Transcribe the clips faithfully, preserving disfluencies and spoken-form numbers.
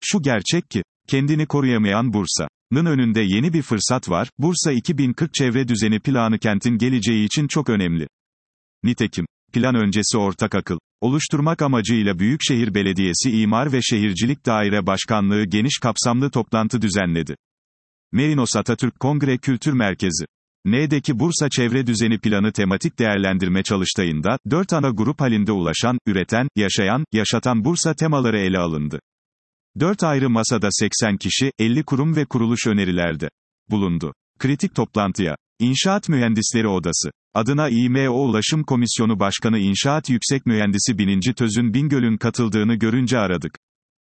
Şu gerçek ki, kendini koruyamayan Bursa'nın önünde yeni bir fırsat var. Bursa iki bin kırk çevre düzeni planı kentin geleceği için çok önemli. Nitekim, plan öncesi ortak akıl oluşturmak amacıyla Büyükşehir Belediyesi İmar ve Şehircilik Daire Başkanlığı geniş kapsamlı toplantı düzenledi. Merinos Atatürk Kongre Kültür Merkezi N'deki Bursa Çevre Düzeni Planı tematik değerlendirme çalıştayında, dört ana grup halinde ulaşan, üreten, yaşayan, yaşatan Bursa temaları ele alındı. Dört ayrı masada seksen kişi, elli kurum ve kuruluş önerilerde bulundu. Kritik toplantıya, İnşaat Mühendisleri Odası adına İMO Ulaşım Komisyonu Başkanı İnşaat Yüksek Mühendisi bininci Tözün Bingöl'ün katıldığını görünce aradık.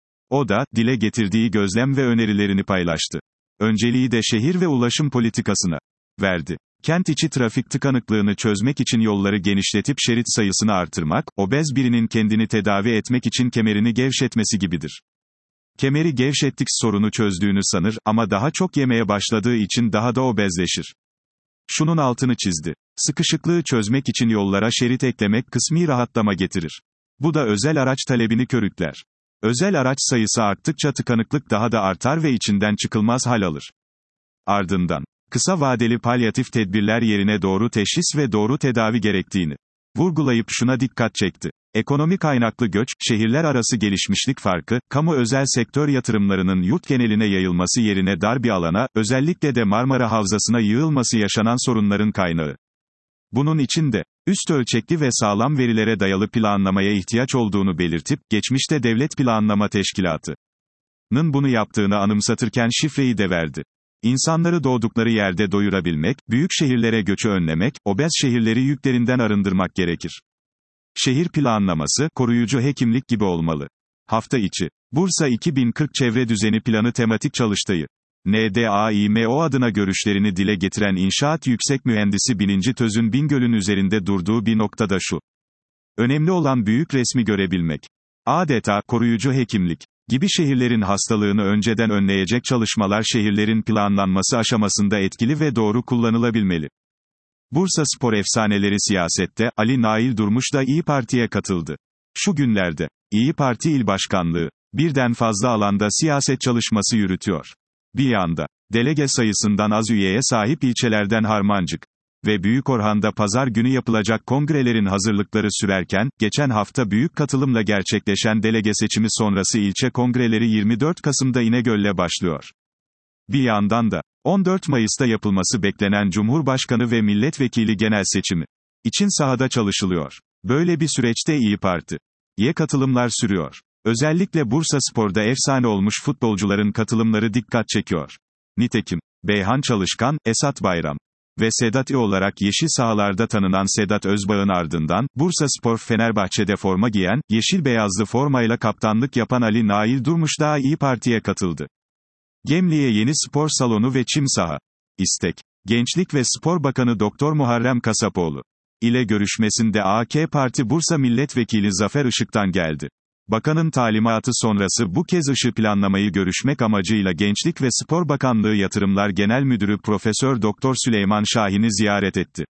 O da, dile getirdiği gözlem ve önerilerini paylaştı. Önceliği de şehir ve ulaşım politikasına verdi. Kent içi trafik tıkanıklığını çözmek için yolları genişletip şerit sayısını artırmak, obez birinin kendini tedavi etmek için kemerini gevşetmesi gibidir. Kemeri gevşettik sorunu çözdüğünü sanır ama daha çok yemeye başladığı için daha da obezleşir. Şunun altını çizdi. Sıkışıklığı çözmek için yollara şerit eklemek kısmi rahatlama getirir. Bu da özel araç talebini körükler. Özel araç sayısı arttıkça tıkanıklık daha da artar ve içinden çıkılmaz hal alır. Ardından, kısa vadeli palyatif tedbirler yerine doğru teşhis ve doğru tedavi gerektiğini vurgulayıp şuna dikkat çekti. Ekonomi kaynaklı göç, şehirler arası gelişmişlik farkı, kamu-özel sektör yatırımlarının yurt geneline yayılması yerine dar bir alana, özellikle de Marmara Havzası'na yığılması yaşanan sorunların kaynağı. Bunun için de, üst ölçekli ve sağlam verilere dayalı planlamaya ihtiyaç olduğunu belirtip, geçmişte Devlet Planlama Teşkilatı'nın bunu yaptığını anımsatırken şifreyi de verdi. İnsanları doğdukları yerde doyurabilmek, büyük şehirlere göçü önlemek, obez şehirleri yüklerinden arındırmak gerekir. Şehir planlaması, koruyucu hekimlik gibi olmalı. Hafta içi, Bursa iki bin kırk Çevre Düzeni Planı tematik çalıştayı. N D A İ M O adına görüşlerini dile getiren İnşaat Yüksek Mühendisi bininci Tözün Bingöl'ün üzerinde durduğu bir noktada şu. Önemli olan büyük resmi görebilmek. Adeta, koruyucu hekimlik gibi şehirlerin hastalığını önceden önleyecek çalışmalar şehirlerin planlanması aşamasında etkili ve doğru kullanılabilmeli. Bursa spor efsaneleri siyasette, Ali Nail Durmuş da İyi Parti'ye katıldı. Şu günlerde, İyi Parti İl Başkanlığı, birden fazla alanda siyaset çalışması yürütüyor. Bir yanda, delege sayısından az üyeye sahip ilçelerden Harmancık ve Büyükorhan'da pazar günü yapılacak kongrelerin hazırlıkları sürerken, geçen hafta büyük katılımla gerçekleşen delege seçimi sonrası ilçe kongreleri yirmi dört Kasım'da İnegöl'le başlıyor. Bir yandan da, on dört Mayıs'ta yapılması beklenen Cumhurbaşkanı ve milletvekili genel seçimi için sahada çalışılıyor. Böyle bir süreçte İyi Parti'ye katılımlar sürüyor. Özellikle Bursa Spor'da efsane olmuş futbolcuların katılımları dikkat çekiyor. Nitekim, Beyhan Çalışkan, Esat Bayram ve Sedat İ olarak yeşil sahalarda tanınan Sedat Özbağ'ın ardından, Bursa Spor Fenerbahçe'de forma giyen, yeşil beyazlı formayla kaptanlık yapan Ali Nail Durmuş da İyi Parti'ye katıldı. Gemli'ye yeni spor salonu ve çim saha istek. Gençlik ve Spor Bakanı Doktor Muharrem Kasapoğlu ile görüşmesinde A K Parti Bursa Milletvekili Zafer Işık'tan geldi. Bakanın talimatı sonrası bu kez Işık planlamayı görüşmek amacıyla Gençlik ve Spor Bakanlığı Yatırımlar Genel Müdürü Profesör Doktor Süleyman Şahin'i ziyaret etti.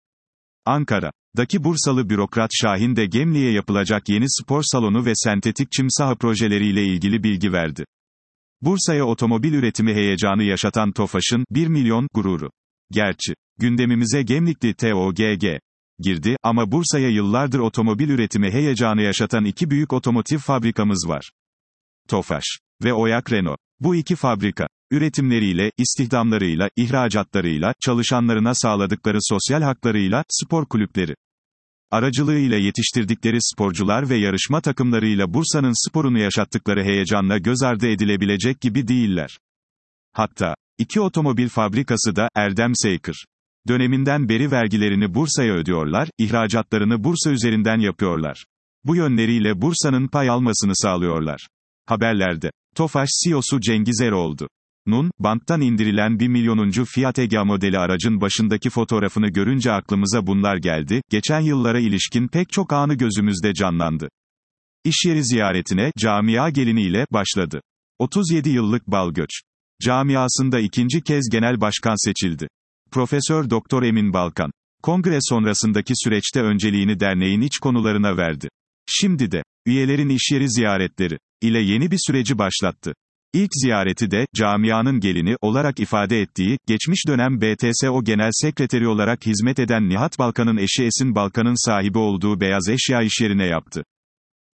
Ankara'daki Bursalı bürokrat Şahin de Gemli'ye yapılacak yeni spor salonu ve sentetik çim saha projeleriyle ilgili bilgi verdi. Bursa'ya otomobil üretimi heyecanı yaşatan Tofaş'ın bir milyon gururu. Gerçi, gündemimize Gemlikli T O G G girdi ama Bursa'ya yıllardır otomobil üretimi heyecanı yaşatan iki büyük otomotiv fabrikamız var. Tofaş ve Oyak Renault. Bu iki fabrika, üretimleriyle, istihdamlarıyla, ihracatlarıyla, çalışanlarına sağladıkları sosyal haklarıyla, spor kulüpleri aracılığıyla yetiştirdikleri sporcular ve yarışma takımlarıyla Bursa'nın sporunu yaşattıkları heyecanla göz ardı edilebilecek gibi değiller. Hatta, iki otomobil fabrikası da, Erdem Seykır döneminden beri vergilerini Bursa'ya ödüyorlar, ihracatlarını Bursa üzerinden yapıyorlar. Bu yönleriyle Bursa'nın pay almasını sağlıyorlar. Haberlerde, Tofaş C E O'su Cengiz Eroğlu Nun, banttan indirilen bir milyonuncu Fiat Egea modeli aracın başındaki fotoğrafını görünce aklımıza bunlar geldi, geçen yıllara ilişkin pek çok anı gözümüzde canlandı. İş yeri ziyaretine, camia geliniyle, başladı. otuz yedi yıllık Balgöç camiasında ikinci kez genel başkan seçildi. Profesör Doktor Emin Balkan, kongre sonrasındaki süreçte önceliğini derneğin iç konularına verdi. Şimdi de, üyelerin iş yeri ziyaretleri ile yeni bir süreci başlattı. İlk ziyareti de, camianın gelini, olarak ifade ettiği, geçmiş dönem B T S O Genel Sekreteri olarak hizmet eden Nihat Balkan'ın eşi Esin Balkan'ın sahibi olduğu beyaz eşya işyerine yaptı.